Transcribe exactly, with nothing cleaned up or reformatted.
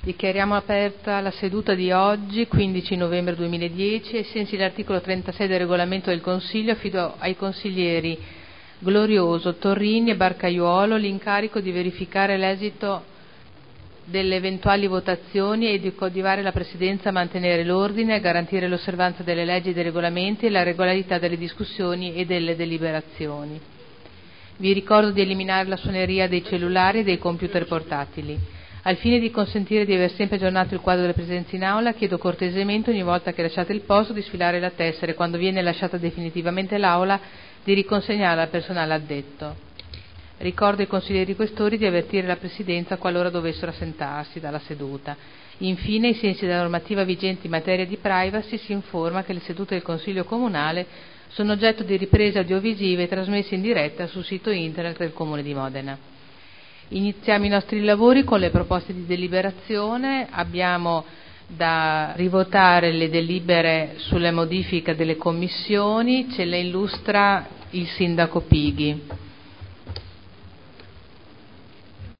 Dichiariamo aperta la seduta di oggi, quindici novembre duemiladieci, ai sensi dell'articolo trentasei del regolamento del Consiglio. Affido ai consiglieri Glorioso, Torrini e Barcaiuolo l'incarico di verificare l'esito delle eventuali votazioni e di coadiuvare la Presidenza a mantenere l'ordine, a garantire l'osservanza delle leggi e dei regolamenti e la regolarità delle discussioni e delle deliberazioni. Vi ricordo di eliminare la suoneria dei cellulari e dei computer portatili. Al fine di consentire di aver sempre aggiornato il quadro delle presenze in aula, chiedo cortesemente ogni volta che lasciate il posto di sfilare la tessera e quando viene lasciata definitivamente l'aula di riconsegnarla al personale addetto. Ricordo ai consiglieri questori di avvertire la Presidenza qualora dovessero assentarsi dalla seduta. Infine, ai sensi della normativa vigente in materia di privacy, si informa che le sedute del Consiglio Comunale sono oggetto di riprese audiovisive trasmesse in diretta sul sito internet del Comune di Modena. Iniziamo i nostri lavori con le proposte di deliberazione. Abbiamo da rivotare le delibere sulle modifiche delle commissioni. Ce le illustra il Sindaco Pighi.